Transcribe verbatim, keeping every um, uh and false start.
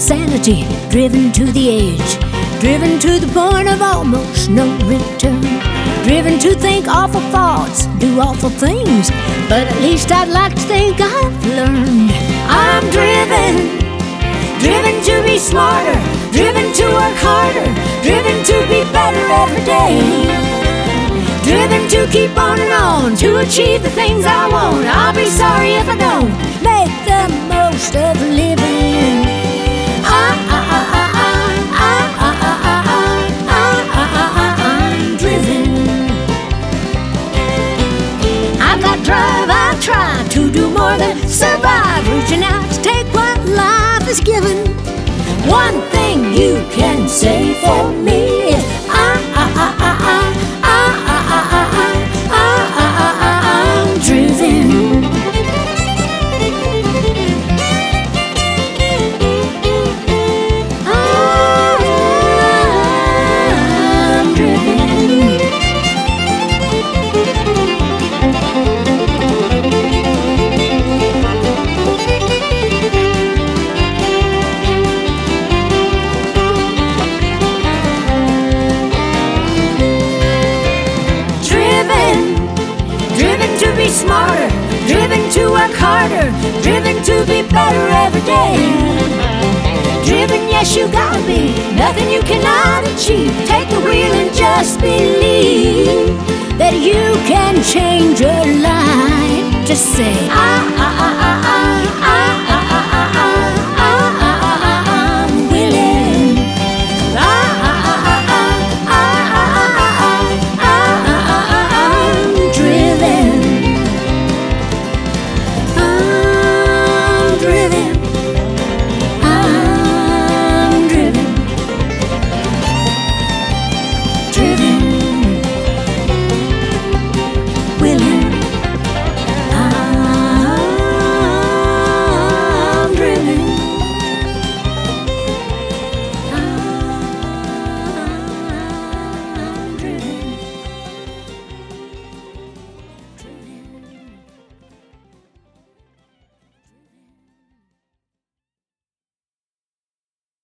insanity, driven to the edge, driven to the point of almost no return, driven to think awful thoughts, do awful things, but at least I'd like to think I've learned. I'm driven, driven to be smarter, driven to work harder, driven to be better every day, driven to keep on and on, to achieve the things I want. I'll be sorry if I don't make the most of living. I, I, I, I, I, I, I, I, I, I, I'm driven. I've got drive, I try to do more than survive, reaching out to take what life is given. One thing you can say for me is I, I, I, I, I, I, I, I, I, I, I, I'm driven. I'm driven. Driven to be smarter, driven to work harder, driven to be better every day. Driven, yes, you gotta be, nothing you cannot achieve. Take the wheel and just believe that you can change your life. Just say, I, I, I, I,